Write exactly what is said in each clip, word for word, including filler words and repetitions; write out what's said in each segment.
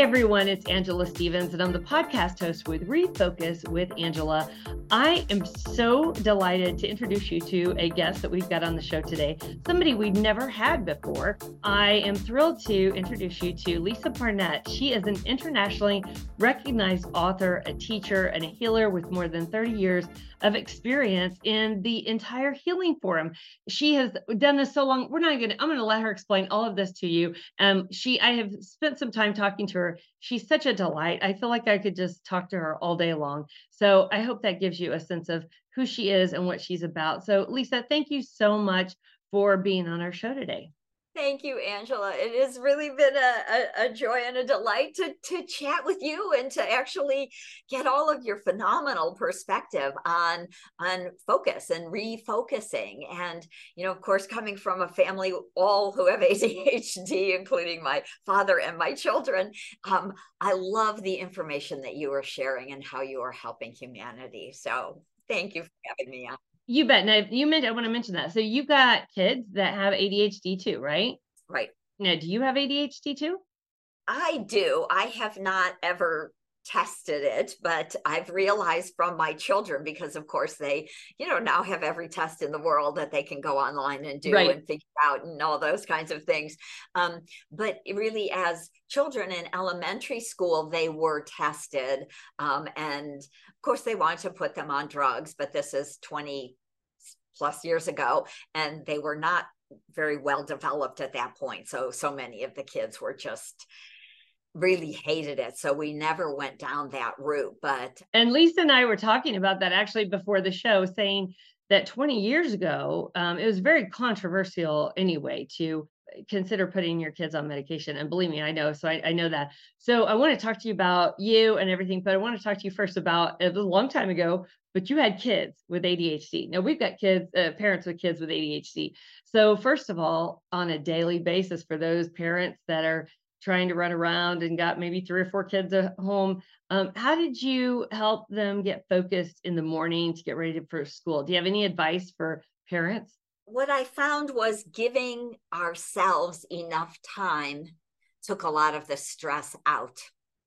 everyone, it's Angela Stevens, and I'm the podcast host with Refocus with Angela. I am so delighted to introduce you to a guest that we've got on the show today, somebody we've never had before. I am thrilled to introduce you to Lisa Barnett. She is an internationally recognized author, a teacher, and a healer with more than thirty years of experience in the entire healing forum. She has done this so long. We're not going to, I'm going to let her explain all of this to you. Um, she, I have spent some time talking to her. She's such a delight. I feel like I could just talk to her all day long. So I hope that gives you a sense of who she is and what she's about. So Lisa, thank you so much for being on our show today. Thank you, Angela. It has really been a, a, a joy and a delight to, to chat with you and to actually get all of your phenomenal perspective on, on focus and refocusing. And, you know, of course, coming from a family, all who have A D H D, including my father and my children, um, I love the information that you are sharing and how you are helping humanity. So thank you for having me on. You bet. Now, you mentioned, I want to mention that. So you've got kids that have A D H D too, right? Right. Now, do you have A D H D too? I do. I have not ever tested it, but I've realized from my children, because of course they, you know, now have every test in the world that they can go online and do right. and figure out and all those kinds of things. Um, but really as children in elementary school, they were tested. Um, and of course they wanted to put them on drugs, but this is twenty plus years ago, and they were not very well developed at that point. So, so many of the kids were just really hated it. So we never went down that route. But and Lisa and I were talking about that actually before the show, saying that twenty years ago, um, it was very controversial anyway to consider putting your kids on medication. And believe me, I know. So I, I know that. So I want to talk to you about you and everything, but I want to talk to you first about, it was a long time ago, but you had kids with A D H D. Now we've got kids, uh, parents with kids with A D H D. So first of all, on a daily basis for those parents that are trying to run around and got maybe three or four kids at home, um, how did you help them get focused in the morning to get ready for school? Do you have any advice for parents? What I found was giving ourselves enough time took a lot of the stress out.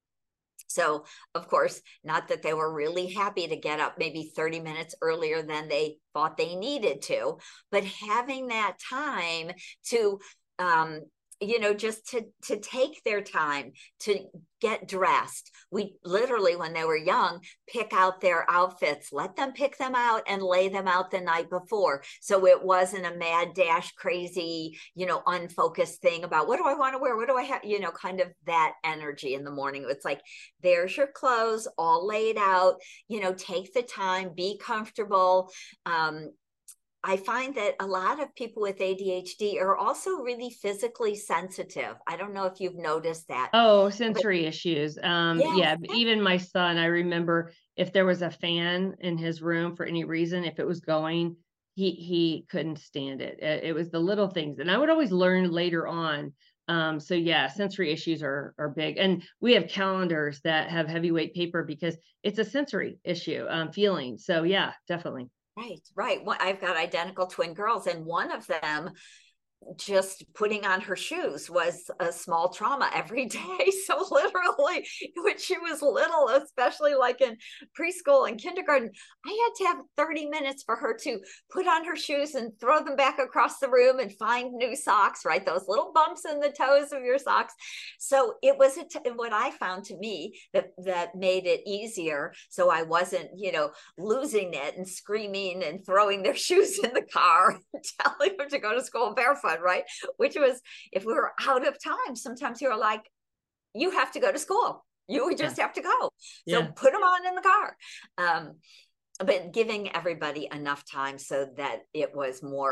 So, of course, not that they were really happy to get up maybe thirty minutes earlier than they thought they needed to, but having that time to, um, you know, just to, to take their time to get dressed. We literally, when they were young, pick out their outfits, let them pick them out and lay them out the night before. So it wasn't a mad dash, crazy, you know, unfocused thing about what do I want to wear? What do I have? You know, kind of that energy in the morning. It's like, there's your clothes all laid out, you know, take the time, be comfortable. Um, I find that a lot of people with A D H D are also really physically sensitive. I don't know if you've noticed that. Oh, sensory but, issues. Um, yes. Yeah, yes. Even my son, I remember if there was a fan in his room for any reason, if it was going, he he couldn't stand it. It, it was the little things. And I would always learn later on. Um, so yeah, sensory issues are are big. And we have calendars that have heavyweight paper because it's a sensory issue, um, feeling. So yeah, definitely. Right, right. Well, I've got identical twin girls, and one of them, just putting on her shoes was a small trauma every day. So literally when she was little, especially like in preschool and kindergarten, I had to have thirty minutes for her to put on her shoes and throw them back across the room and find new socks, right? Those little bumps in the toes of your socks. So it was a t- what I found to me that, that made it easier. So I wasn't, you know, losing it and screaming and throwing their shoes in the car and telling them to go to school barefoot. Right? Which was, if we were out of time, sometimes you're like, you have to go to school. You just yeah. have to go. So yeah. put them on in the car. Um, but giving everybody enough time so that it was more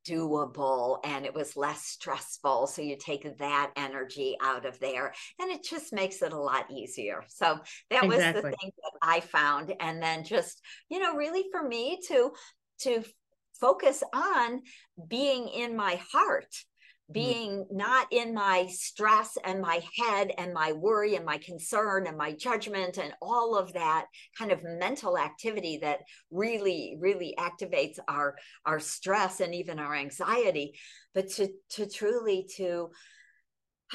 doable and it was less stressful. So you take that energy out of there and it just makes it a lot easier. So that exactly. was the thing that I found. And then just, you know, really for me to, to focus on being in my heart, being not in my stress and my head and my worry and my concern and my judgment and all of that kind of mental activity that really, really activates our, our stress and even our anxiety, but to, to truly to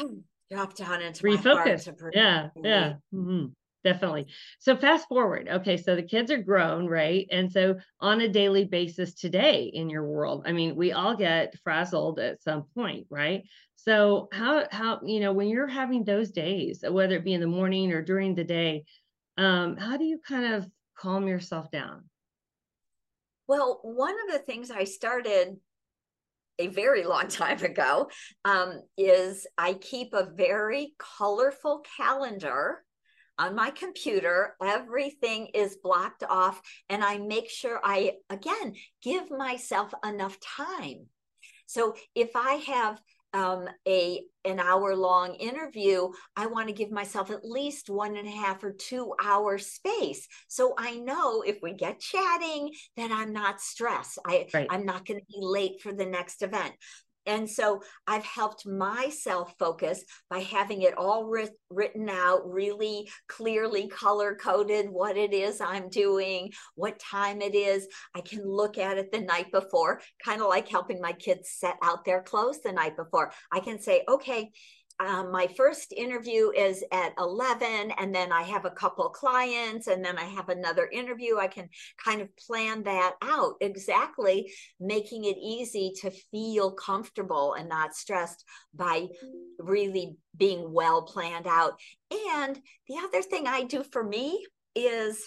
drop down into my heart refocus. to breathe. Yeah. Yeah. Mm-hmm. Definitely. So fast forward. Okay. So the kids are grown, right? And so on a daily basis today in your world, I mean, we all get frazzled at some point, right? So how, how, you know, when you're having those days, whether it be in the morning or during the day, um, how do you kind of calm yourself down? Well, one of the things I started a very long time ago um, is I keep a very colorful calendar on my computer. Everything is blocked off, and I make sure I, again, give myself enough time. So if I have um, a an hour long interview, I want to give myself at least one and a half or two hour space. So I know if we get chatting, that I'm not stressed. I, Right. I'm not going to be late for the next event. And so I've helped myself focus by having it all writ- written out, really clearly color coded what it is I'm doing, what time it is. I can look at it the night before, kind of like helping my kids set out their clothes the night before. I can say, okay, Um, my first interview is at eleven, and then I have a couple clients, and then I have another interview. I can kind of plan that out exactly, making it easy to feel comfortable and not stressed by really being well planned out. And the other thing I do for me is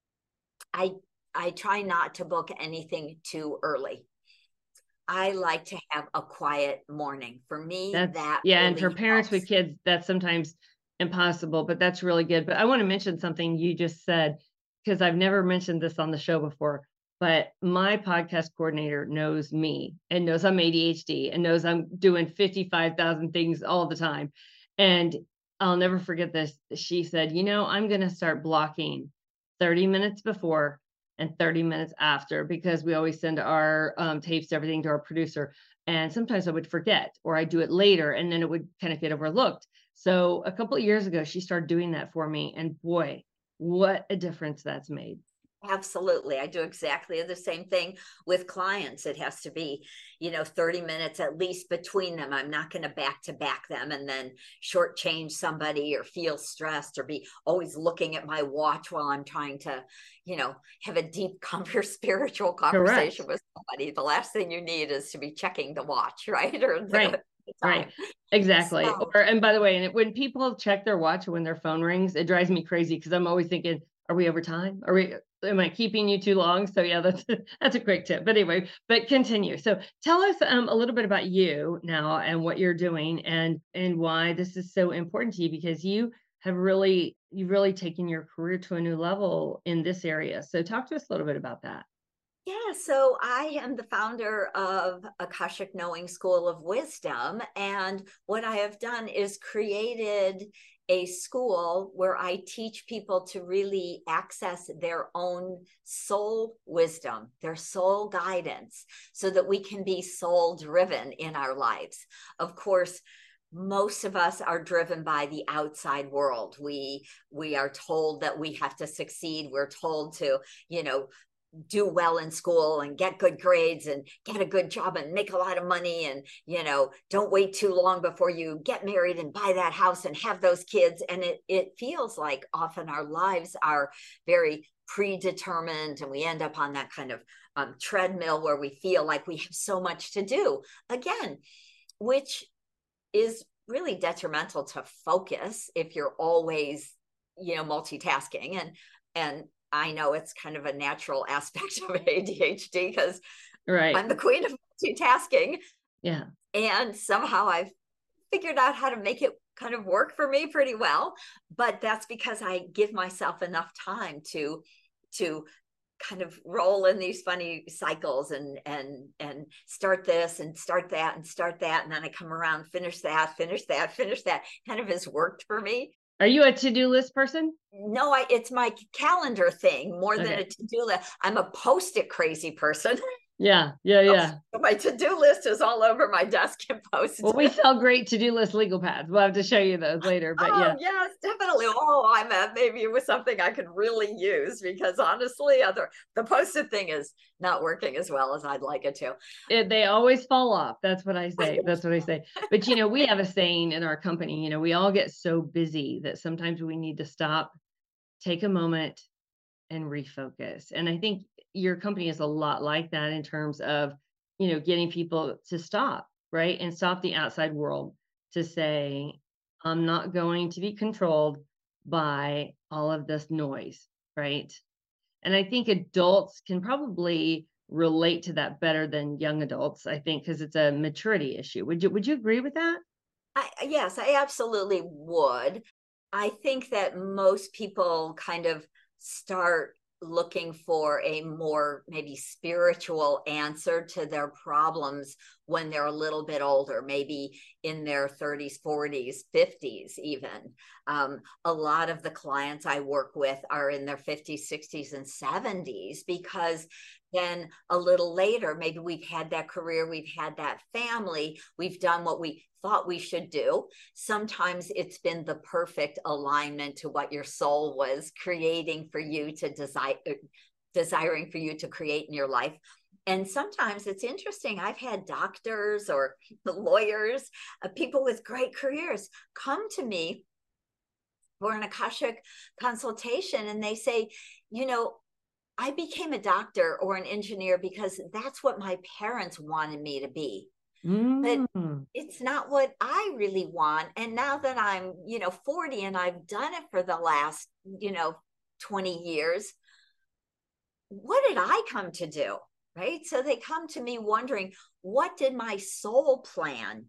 I I try not to book anything too early. I like to have a quiet morning. For me, That's, that yeah. And for really parents with helps. kids, that's sometimes impossible, but that's really good. But I want to mention something you just said, because I've never mentioned this on the show before, but my podcast coordinator knows me and knows I'm A D H D and knows I'm doing fifty-five thousand things all the time. And I'll never forget this. She said, you know, I'm going to start blocking thirty minutes before and thirty minutes after, because we always send our um, tapes, everything to our producer. And sometimes I would forget, or I do it later, and then it would kind of get overlooked. So a couple of years ago, she started doing that for me. And boy, what a difference that's made. Absolutely. I do exactly the same thing with clients. It has to be, you know, thirty minutes at least between them. I'm not going to back to back them and then shortchange somebody or feel stressed or be always looking at my watch while I'm trying to, you know, have a deep, comfort, spiritual conversation Correct. with somebody. The last thing you need is to be checking the watch, right? Or the, Right. the time. Right. Exactly. So, Or, and by the way, and it, when people check their watch when their phone rings, it drives me crazy because I'm always thinking, are we over time? Are we, am I keeping you too long? So yeah, that's, that's a great tip. But anyway, but continue. So tell us um, a little bit about you now and what you're doing, and, and why this is so important to you, because you have really, you've really taken your career to a new level in this area. So talk to us a little bit about that. yeah, so I am the founder of Akashic Knowing School of Wisdom. And what I have done is created a school where I teach people to really access their own soul wisdom, their soul guidance, so that we can be soul driven in our lives. Of course, most of us are driven by the outside world. We we are told that we have to succeed. We're told to, you know, do well in school and get good grades and get a good job and make a lot of money, and, you know, don't wait too long before you get married and buy that house and have those kids. And it it feels like often our lives are very predetermined, and we end up on that kind of um, treadmill where we feel like we have so much to do, again, which is really detrimental to focus if you're always, you know, multitasking. And and I know it's kind of a natural aspect of A D H D because Right. I'm the queen of multitasking. Yeah. And somehow I've figured out how to make it kind of work for me pretty well. But that's because I give myself enough time to to kind of roll in these funny cycles and and and start this and start that and start that, and then I come around, finish that, finish that, finish that. Kind of has worked for me. Are you a to-do list person? No, I it's my calendar thing more than Okay. a to-do list. I'm a post-it crazy person. Yeah, yeah, yeah. My to-do list is all over my desk and posted. Well, we sell great to-do list legal pads. We'll have to show you those later, but Oh, yeah. yes, definitely. Oh, I meant maybe it was something I could really use, because honestly, other the posted thing is not working as well as I'd like it to. It, they always fall off. That's what I say. That's what I say. But, you know, we have a saying in our company, you know, we all get so busy that sometimes we need to stop, take a moment, and refocus. And I think your company is a lot like that in terms of, you know, getting people to stop, right? And stop the outside world to say, I'm not going to be controlled by all of this noise, right? And I think adults can probably relate to that better than young adults, I think, because it's a maturity issue. Would you would you agree with that? I, yes, I absolutely would. I think that most people kind of start looking for a more maybe spiritual answer to their problems when they're a little bit older, maybe in their thirties, forties, fifties, even. Um, a lot of the clients I work with are in their fifties, sixties, and seventies, because then a little later, maybe we've had that career, we've had that family, we've done what we thought we should do. Sometimes it's been the perfect alignment to what your soul was creating for you to desire, desiring for you to create in your life. And sometimes it's interesting. I've had doctors or lawyers, uh, people with great careers come to me for an Akashic consultation, and they say, you know, I became a doctor or an engineer because that's what my parents wanted me to be. But Mm. it's not what I really want. And now that I'm, you know, forty and I've done it for the last, you know, twenty years, what did I come to do? Right. So they come to me wondering, what did my soul plan,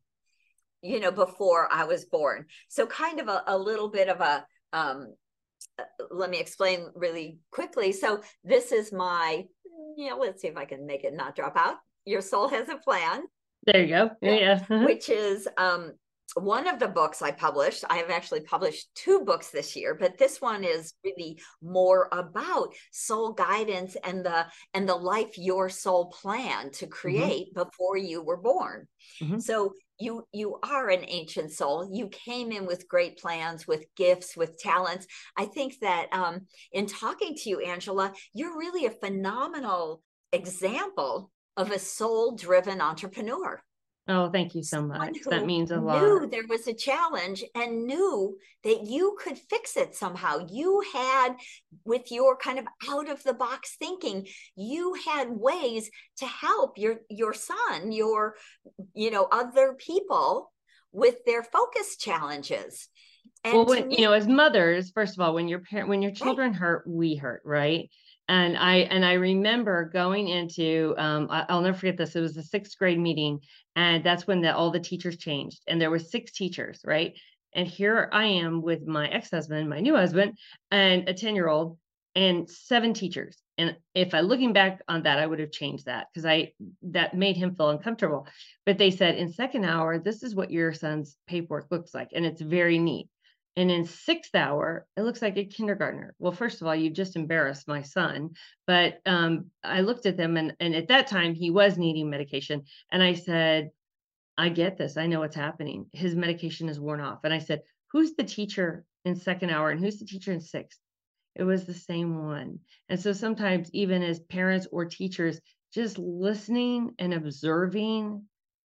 you know, before I was born? So kind of a, a little bit of a, um, let me explain really quickly. So this is my, you know, let's see if I can make it not drop out. Your soul has a plan. There you go. Yeah, yeah. Uh-huh. Which is um, one of the books I published. I have actually published two books this year, but this one is really more about soul guidance and the and the life your soul planned to create mm-hmm. before you were born. Mm-hmm. So you you are an ancient soul. You came in with great plans, with gifts, with talents. I think that um, in talking to you, Angela, you're really a phenomenal example of a soul-driven entrepreneur. Oh, thank you so much. That means a lot. Knew there was a challenge and knew that you could fix it somehow. You had, with your kind of out of the box thinking, you had ways to help your your son, your, you know, other people with their focus challenges. And well, when, me, you know, as mothers, first of all, when your parent, when your children right. hurt, we hurt, right? And I and I remember going into um, I'll never forget this. It was the sixth grade meeting, and that's when the, all the teachers changed, and there were six teachers, right? And here I am with my ex-husband, my new husband, and a ten-year-old, and seven teachers. And if I looking back on that, I would have changed that because I that made him feel uncomfortable. But they said in second hour, this is what your son's paperwork looks like, and it's very neat. And in sixth hour, it looks like a kindergartner. Well, first of all, you just embarrassed my son. But um, I looked at them, and, and at that time, he was needing medication. And I said, I get this. I know what's happening. His medication is worn off. And I said, who's the teacher in second hour? And who's the teacher in sixth? It was the same one. And so sometimes, even as parents or teachers, just listening and observing,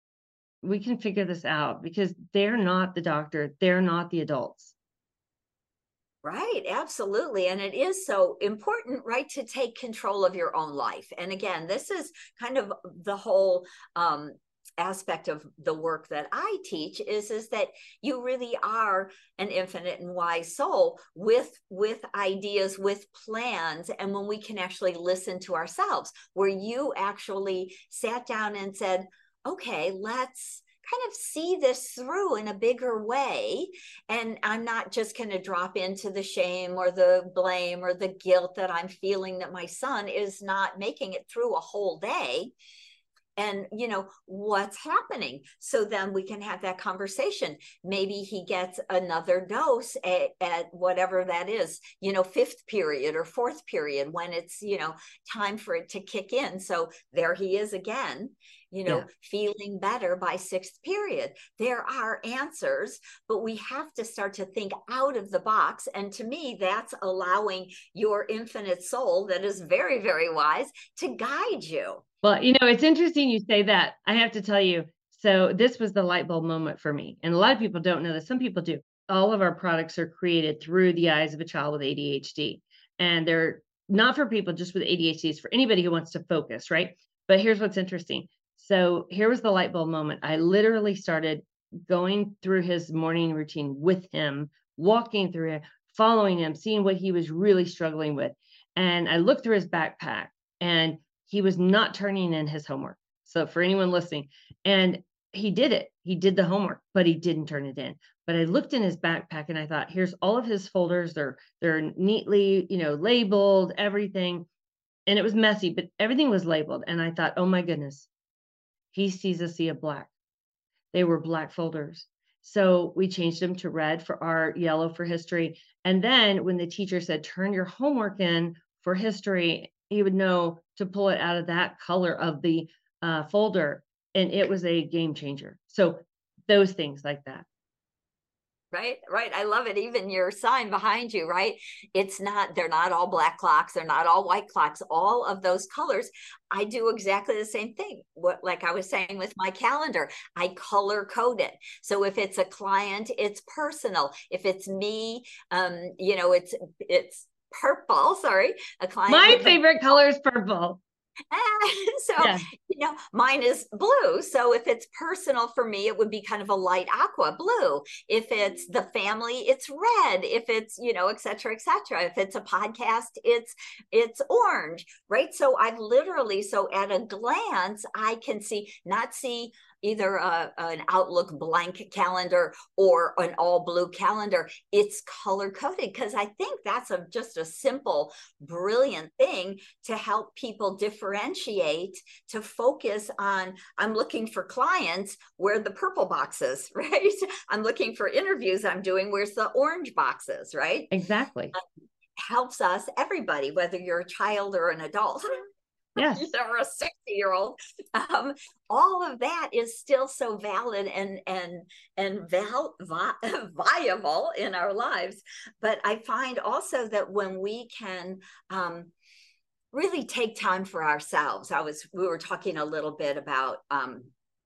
we can figure this out because they're not the doctor. They're not the adults. Right, absolutely. And it is so important, right, to take control of your own life. And again, this is kind of the whole um, aspect of the work that I teach is, is that you really are an infinite and wise soul with, with ideas, with plans. And when we can actually listen to ourselves, where you actually sat down and said, okay, let's kind of see this through in a bigger way. And I'm not just going to drop into the shame or the blame or the guilt that I'm feeling that my son is not making it through a whole day. and, you know, what's happening. So then we can have that conversation. Maybe he gets another dose at, at whatever that is, you know, fifth period or fourth period, when it's, you know, time for it to kick in. So there he is again, you know, yeah. feeling better by sixth period. There are answers, but we have to start to think out of the box. And to me, that's allowing your infinite soul that is very, very wise to guide you. Well, you know, it's interesting you say that. I have to tell you, so this was the light bulb moment for me. And a lot of people don't know this. Some people do. All of our products are created through the eyes of a child with A D H D. And they're not for people just with A D H D. It's for anybody who wants to focus, right? But here's what's interesting. So here was the light bulb moment. I literally started going through his morning routine with him, walking through it, following him, seeing what he was really struggling with. And I looked through his backpack, and he was not turning in his homework. So for anyone listening, and he did it, he did the homework, but he didn't turn it in. But I looked in his backpack and I thought, here's all of his folders. They're, they're neatly, you know, labeled, everything. And it was messy, but everything was labeled. And I thought, oh my goodness, he sees a sea of black. They were black folders. So we changed them to red for art, yellow for history. And then when the teacher said, turn your homework in for history, he would know to pull it out of that color of the uh, folder. And it was a game changer. So those things like that. Right, right. I love it. Even your sign behind you, right? It's not, they're not all black clocks. They're not all white clocks. All of those colors. I do exactly the same thing. What, like I was saying with my calendar, I color code it. So if it's a client, it's personal. If it's me, um, you know, it's, it's purple. Sorry. A client. My favorite color is purple. So, yeah. you know, mine is blue. So if it's personal for me, it would be kind of a light aqua blue. If it's the family, it's red. If it's, you know, et cetera, et cetera. If it's a podcast, it's, it's orange, right? So I've literally, so at a glance, I can see, not see either a, an Outlook blank calendar or an all blue calendar. It's color coded, because I think that's a, just a simple, brilliant thing to help people differentiate, to focus on, I'm looking for clients, where the purple boxes, right? I'm looking for interviews I'm doing, where's the orange boxes, right? Exactly. Um, helps us, everybody, whether you're a child or an adult. Yes. Or a sixty year old. Um, all of that is still so valid and and and val, vi, viable in our lives. But I find also that when we can um, really take time for ourselves, I was we were talking a little bit about um,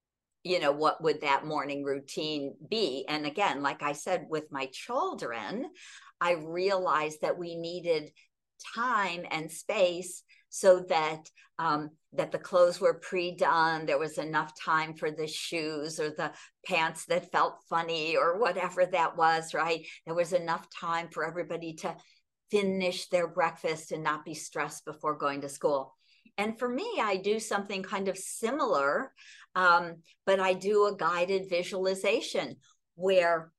you know, what would that morning routine be? And again, like I said, with my children, I realized that we needed time and space so that um, that the clothes were pre-done. There was enough time for the shoes or the pants that felt funny or whatever that was, right? There was enough time for everybody to finish their breakfast and not be stressed before going to school. And for me, I do something kind of similar, um, but I do a guided visualization where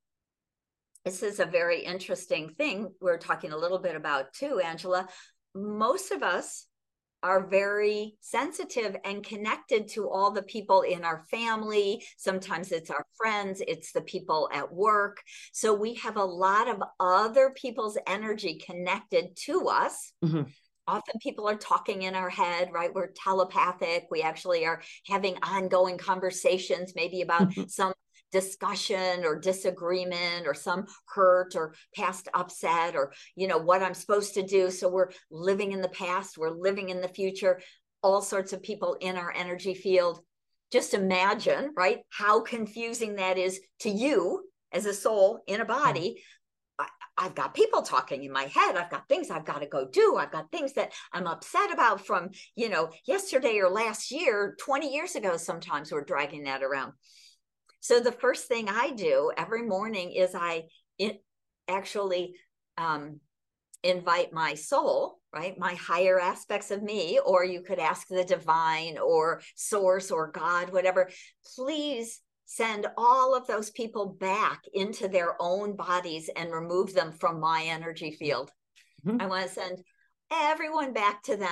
this is a very interesting thing we're talking a little bit about too, Angela. Most of us are very sensitive and connected to all the people in our family. Sometimes it's our friends, it's the people at work. So we have a lot of other people's energy connected to us. Mm-hmm. Often people are talking in our head, right? We're telepathic. We actually are having ongoing conversations, maybe about mm-hmm. some discussion or disagreement or some hurt or past upset or, you know, what I'm supposed to do. So we're living in the past, we're living in the future, all sorts of people in our energy field. Just imagine, right, how confusing that is to you as a soul in a body. I, I've got people talking in my head. I've got things I've got to go do. I've got things that I'm upset about from, you know, yesterday or last year, twenty years ago. Sometimes we're dragging that around. So the first thing I do every morning is I it actually um, invite my soul, right? My higher aspects of me, or you could ask the divine or source or God, whatever. Please send all of those people back into their own bodies and remove them from my energy field. Mm-hmm. I want to send everyone back to them,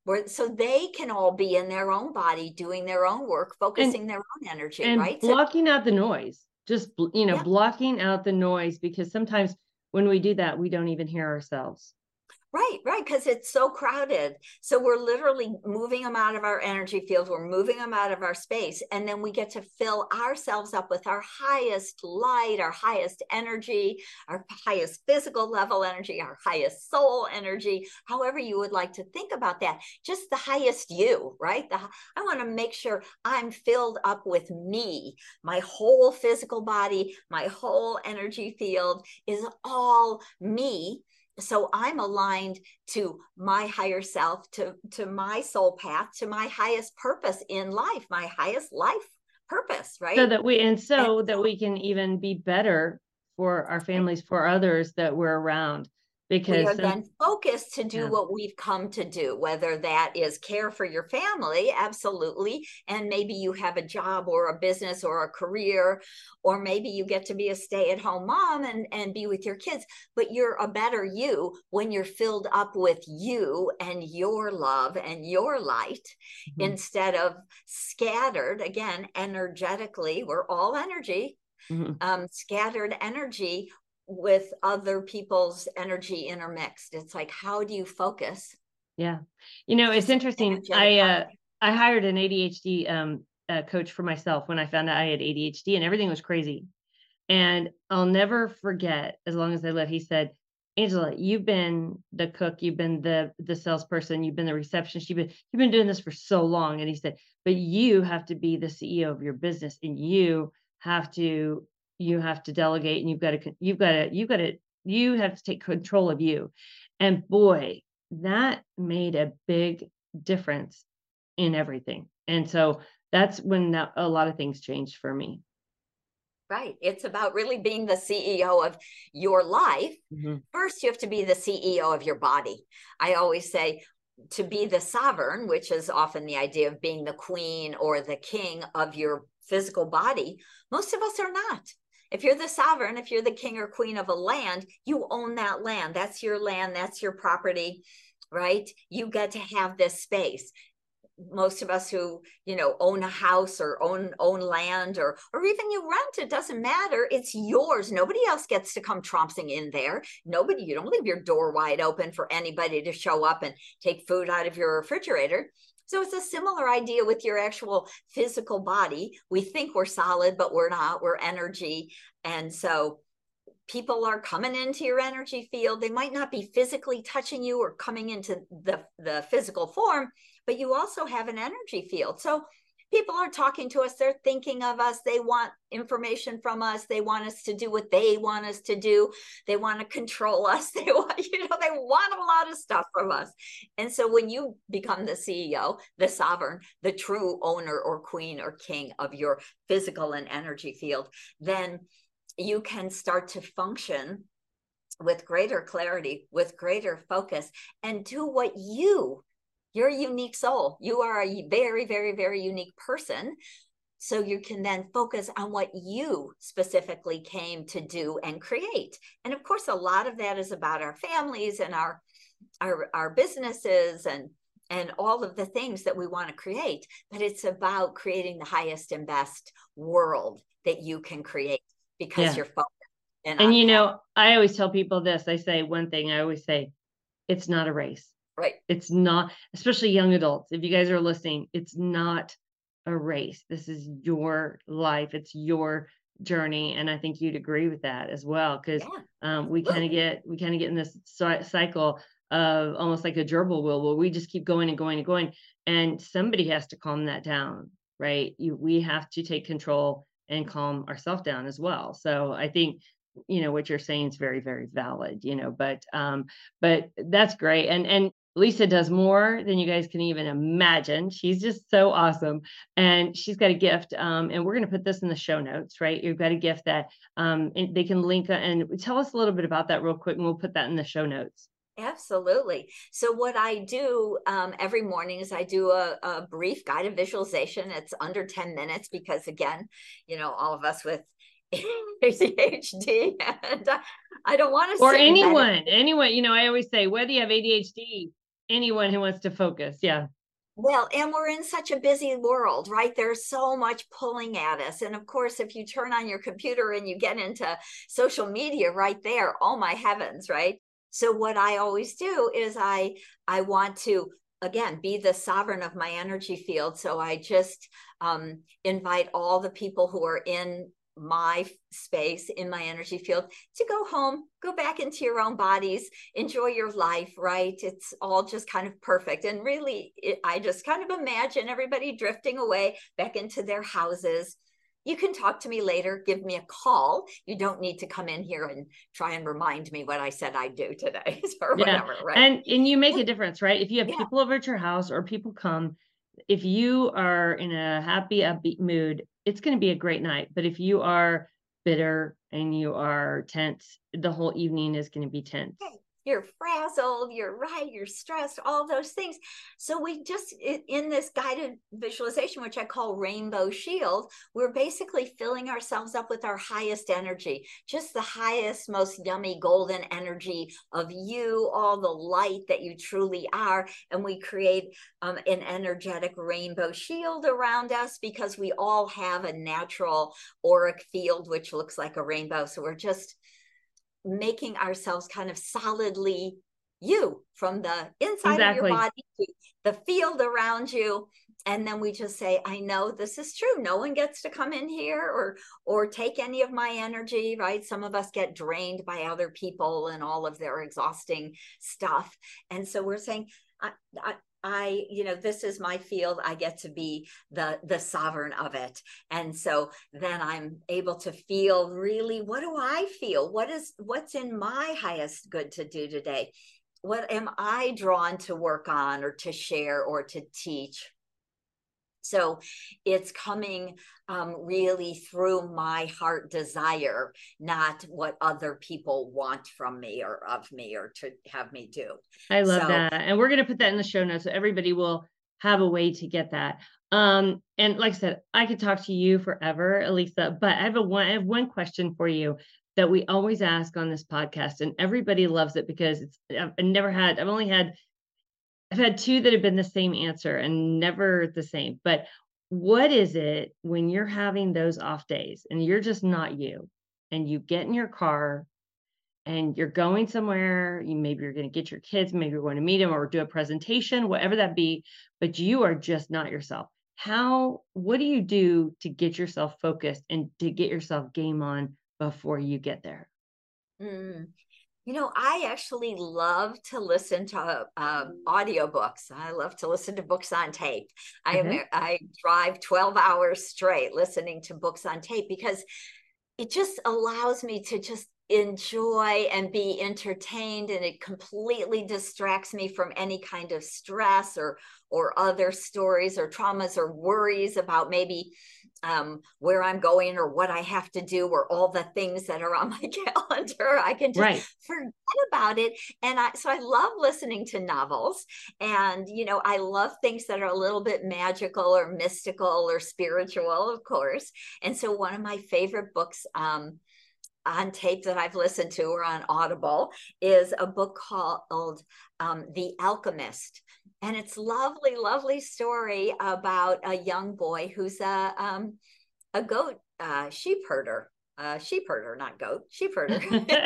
where so they can all be in their own body, doing their own work, focusing and their own energy, and right? So blocking out the noise, just bl- you know yeah. blocking out the noise, because sometimes when we do that, we don't even hear ourselves. Right, right, because it's so crowded. So we're literally moving them out of our energy field. We're moving them out of our space. And then we get to fill ourselves up with our highest light, our highest energy, our highest physical level energy, our highest soul energy, however you would like to think about that. Just the highest you, right? The, I want to make sure I'm filled up with me. My whole physical body, my whole energy field is all me. So I'm aligned to my higher self, to, to my soul path, to my highest purpose in life, my highest life purpose, right? So that we, and so And that we can even be better for our families, for others that we're around, we because are some, then focused to do yeah. what we've come to do, whether that is care for your family, absolutely. And maybe you have a job or a business or a career, or maybe you get to be a stay-at-home mom and, and be with your kids, but you're a better you when you're filled up with you and your love and your light, mm-hmm. instead of scattered, again, energetically. We're all energy, mm-hmm. um, scattered energy with other people's energy intermixed. It's like, how do you focus? Yeah. You know, it's interesting. I, uh, I hired an A D H D um, uh, coach for myself when I found out I had A D H D, and everything was crazy. And I'll never forget, as long as I live, he said, Angela, you've been the cook, you've been the, the salesperson, you've been the receptionist, you've been, you've been doing this for so long. And he said, but you have to be the C E O of your business, and you have to, you have to delegate, and you've got to, you've got to, you've got to, you have to take control of you. And boy, that made a big difference in everything. And so that's when that, a lot of things changed for me. Right. It's about really being the C E O of your life. Mm-hmm. First, you have to be the C E O of your body. I always say, to be the sovereign, which is often the idea of being the queen or the king of your physical body, most of us are not. If you're the sovereign, if you're the king or queen of a land, you own that land. That's your land. That's your property, right? You get to have this space. Most of us who, you know, own a house or own own land, or or even you rent, it doesn't matter. It's yours. Nobody else gets to come tromping in there. Nobody, you don't leave your door wide open for anybody to show up and take food out of your refrigerator. So it's a similar idea with your actual physical body. We think we're solid, but we're not. We're energy. And so people are coming into your energy field. They might not be physically touching you or coming into the, the physical form, but you also have an energy field. So people are talking to us. They're thinking of us. They want information from us. They want us to do what they want us to do. They want to control us. They want, you know, they want a lot of stuff from us. And so when you become the C E O, the sovereign, the true owner or queen or king of your physical and energy field, then you can start to function with greater clarity, with greater focus, and do what you, your unique soul, you are a very, very, very unique person. So you can then focus on what you specifically came to do and create. And of course, a lot of that is about our families and our, our, our businesses and, and all of the things that we want to create. But it's about creating the highest and best world that you can create, because yeah. you're focused. And, and you that. know, I always tell people this. I say one thing, I always say, it's not a race. Right. It's not, especially young adults. If you guys are listening, it's not a race. This is your life. It's your journey. And I think you'd agree with that as well. Cause yeah, um, we kind of get, we kind of get in this cycle of almost like a gerbil wheel, where we just keep going and going and going. And somebody has to calm that down, right? You, we have to take control and calm ourselves down as well. So I think, you know, what you're saying is very, very valid, you know, but, um, but that's great. And, and Lisa does more than you guys can even imagine. She's just so awesome. And she's got a gift. Um, and we're going to put this in the show notes, right? You've got a gift that, um, they can link, and tell us a little bit about that real quick, and we'll put that in the show notes. Absolutely. So what I do um, every morning is I do a, a brief guided visualization. It's under ten minutes because, again, you know, all of us with A D H D, and uh, I don't want to. Or anyone, anyone, you know, I always say, whether you have A D H D anyone who wants to focus. Yeah. Well, and we're in such a busy world, right? There's so much pulling at us. And of course, if you turn on your computer and you get into social media right there, oh my heavens, right? So what I always do is I I want to, again, be the sovereign of my energy field. So I just um, invite all the people who are in my space, in my energy field, to go home, go back into your own bodies, enjoy your life, right? It's all just kind of perfect. And really, it, I just kind of imagine everybody drifting away back into their houses. You can talk to me later, give me a call. You don't need to come in here and try and remind me what I said I'd do today or Yeah. whatever, right? And and you make a difference, right? If you have Yeah. people over at your house or people come, if you are in a happy, upbeat mood, it's going to be a great night. But if you are bitter and you are tense, the whole evening is going to be tense. You're frazzled, you're right, you're stressed, all those things. So we just, in this guided visualization, which I call Rainbow Shield, we're basically filling ourselves up with our highest energy, just the highest, most yummy golden energy of you, all the light that you truly are. And we create um, an energetic rainbow shield around us because we all have a natural auric field, which looks like a rainbow. So we're just making ourselves kind of solidly you, from the inside exactly. of your body to the field around you. And then we just say, I know this is true. No one gets to come in here or or take any of my energy, right? Some of us get drained by other people and all of their exhausting stuff. And so we're saying, I, I, I, you know, this is my field. I get to be the, the sovereign of it. And so then I'm able to feel really, what do I feel? What is, what's in my highest good to do today? What am I drawn to work on or to share or to teach? So it's coming um, really through my heart desire, not what other people want from me or of me or to have me do. I love so, that. And we're going to put that in the show notes so everybody will have a way to get that. Um, and like I said, I could talk to you forever, Elisa, but I have a one, I have one question for you that we always ask on this podcast, and everybody loves it because it's, I've never had, I've only had I've had two that have been the same answer and never the same. But what is it when you're having those off days and you're just not you, and you get in your car and you're going somewhere, you maybe you're going to get your kids, maybe you're going to meet them or do a presentation, whatever that be, but you are just not yourself. How, what do you do to get yourself focused and to get yourself game on before you get there? Mm. You know, I actually love to listen to um, audiobooks. I love to listen to books on tape. I am, mm-hmm. I drive twelve hours straight listening to books on tape because it just allows me to just enjoy and be entertained, and it completely distracts me from any kind of stress or or other stories or traumas or worries about maybe um, where I'm going or what I have to do or all the things that are on my calendar. I can just right. forget about it. And I, so I love listening to novels, and, you know, I love things that are a little bit magical or mystical or spiritual, of course. And so one of my favorite books, um, on tape that I've listened to or on Audible is a book called um, The Alchemist. And it's lovely, lovely story about a young boy who's a, um, a goat uh, sheep herder, uh, sheep herder, not goat, sheep herder,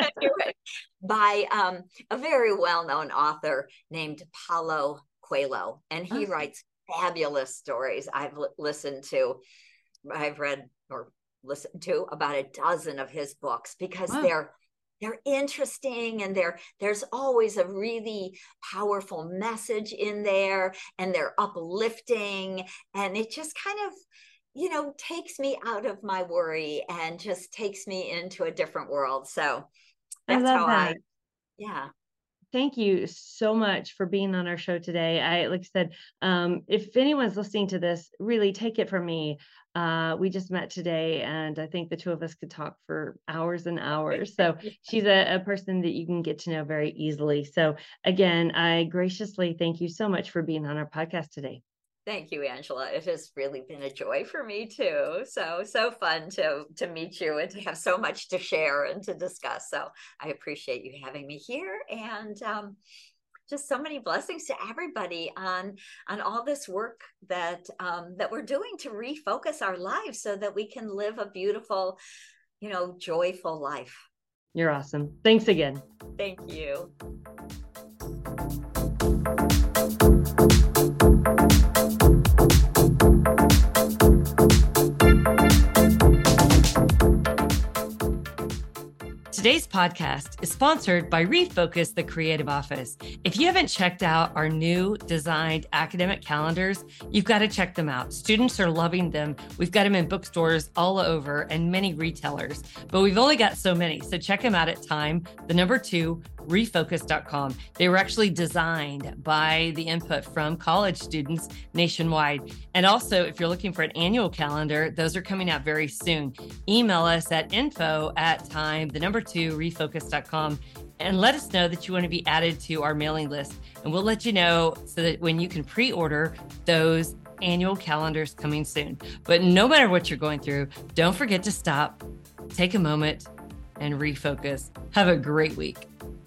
by um, a very well-known author named Paulo Coelho. And he awesome. writes fabulous stories. I've l- listened to, I've read or listened to about a dozen of his books because wow. they're they're interesting, and they're there's always a really powerful message in there, and they're uplifting, and it just kind of, you know, takes me out of my worry and just takes me into a different world. So that's I how that. I yeah. Thank you so much for being on our show today. I, like I said, um, if anyone's listening to this, really take it from me. Uh, we just met today, and I think the two of us could talk for hours and hours. So she's a, a person that you can get to know very easily. So again, I graciously thank you so much for being on our podcast today. Thank you, Angela. It has really been a joy for me too. So, so fun to, to meet you and to have so much to share and to discuss. So I appreciate you having me here. And um, just so many blessings to everybody on, on all this work that, um, that we're doing to refocus our lives so that we can live a beautiful, you know, joyful life. You're awesome. Thanks again. Thank you. Today's podcast is sponsored by Refocus, the Creative Office. If you haven't checked out our new designed academic calendars, you've got to check them out. Students are loving them. We've got them in bookstores all over and many retailers, but we've only got so many. So check them out at time, the number two, refocus dot com. They were actually designed by the input from college students nationwide. And also, if you're looking for an annual calendar, those are coming out very soon. Email us at info at time, the number two, refocus dot com, and let us know that you want to be added to our mailing list. And we'll let you know so that when you can pre-order those annual calendars coming soon. But no matter what you're going through, don't forget to stop, take a moment, and refocus. Have a great week.